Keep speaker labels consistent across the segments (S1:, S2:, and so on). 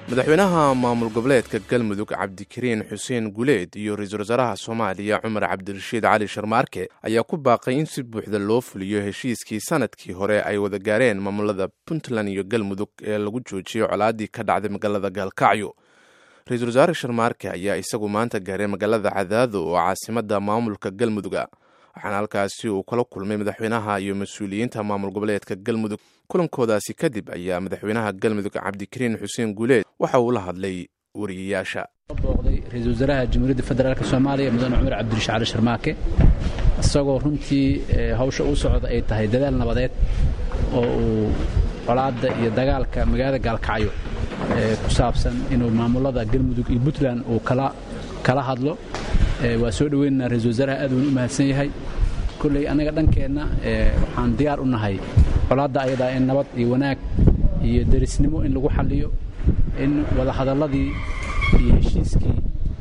S1: madaxweynaha maamul goboleedka galmudug cabdikariin xuseen guleed iyo ra-iisul wasaaraha soomaaliya cumar cabdirashiid cali sharmaarke ayaa ku baaqay in si buuxda loo fuliyo heshiiskii sanadkii hore ay wada gaareen maamulada puntland iyo galmudug ee lagu joojiyey colaadii ka dhacday magaalada gaalkacyo. ra-iisul wasaare sharmaarke ayaa isagu maanta gaaray magaalada cadaado oo caasimada maamulka galmuduga, waxaana halkaasi uu kala kulmay madaxweynaha iyo mas-uuliyiinta maamul goboleedka galmudug. kulankoodaasi kadib ayaa madaxweynaha galmudug cabdikariin xuseen guleed waxa uu la hadlay wariyayaasha.
S2: booqday ra-iisul wasaaraha jamhuuriyadda federaalk soomaaliya mudane cumar cabdirashiid cali sharmaarke isagoo runtii hawsha u socda ay tahay dadaal nabadeed oo uu colaadda iyo dagaalka magaalada gaalkacyo ku saabsan inuu maamulada galmudug iyo puntland uu kala hadlo. waa soo dhaweynaynaa ra-iisul wasaaraha aad uun u mahadsan yahay. kolley annaga dhankeenna waxaan diyaar u nahay colaadda ayadaa in nabad iyo wanaag iyo derisnimo in lagu xalliyo, in wadahadalladii iyo heshiiskii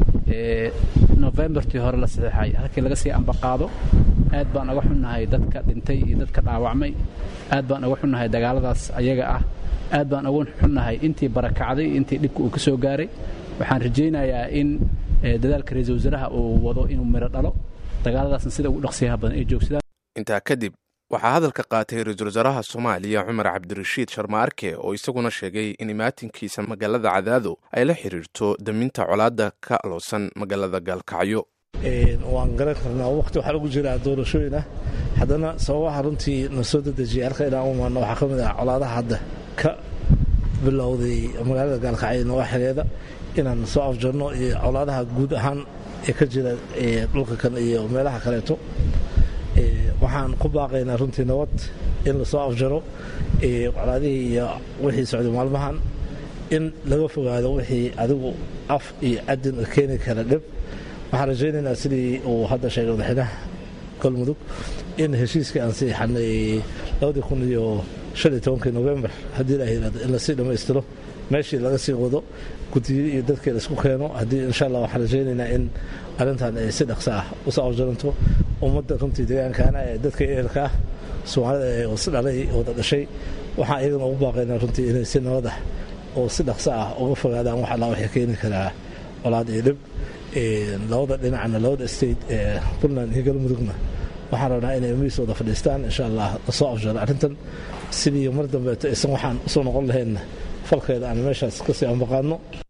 S2: nofembartii hore la saxeexay halkii laga sii ambaqaado. aad baan uga xunnahay dadka dhintay iyo dadka dhaawacmay, aad baan uga xunnahay dagaaladaas ayaga ah, aad baan uga xunnahay intii barakacday intii dhibka uu ka soo gaaray. waxaan rajaynayaa in dadaalka ra-iisul wasaaraha uu wado inuu miro dhalo, dagaaladaasna sida ugu dhaqsiyaha badan ay joogsadaan.
S1: intaa kadib waxaa hadalka qaatay ra-iisul wasaaraha soomaaliya cumar cabdirashiid sharmaarke oo isaguna sheegay in imaatinkiisa magaalada cadaado ay la xiriirto daminta colaadda ka aloosan magaalada gaalkacyo.
S3: waan garan karnaa waqti waxaa lagu jiraa doorashooyin ah, haddana sababaha runtii na soo dedejiyay halka inaan u imaano waxaa ka mid ah colaadaha hadda ka bilowday magaalada gaalkacyo nawaaxigeeda inaan soo afjarno iyo colaadaha guud ahaan ee ka jira dhulka kan iyo meelaha kaleeto. waxaan ku baaqaynaa runtii nabad in lasoo afjaro colaadihii iyo wixii socday maalmahan, in laga fogaado wixii adigu af iyo cadin keeni kara dhib. waxaan rajaynaynaa sidii uu hadda sheegay madaxweynaha galmudug in heshiiskii aan siixanay 2015 November haddii la yiraahdo in lasii dhammaystiro, meeshii laga sii wado guddiyo iyo dadkii la isku keeno. haddii insha allah waxaan rajaynaynaa in arrintan ay si dhaqso ah u soo afjaranto. ummadda runtii deegaankaana ee dadka ehelka ah soomaalida ee is dhalay wada dhashay waxaan iyagana ugu baaqaynaa runtii inay si nabad ah oo si dhaqso ah uga fogaadaan wax alla waxay keeni karaa colaad iyo dhib. labada dhinacna labada state ee puntland iyo galmudugna waxaan rabnaa inay miis wada fadhiistaan insha allah lasoo afjaro arrintan sidii mar dambeeto aysan waxaan usoo noqon lahaynna falkeeda aan meeshaas kasii ambaqaadno.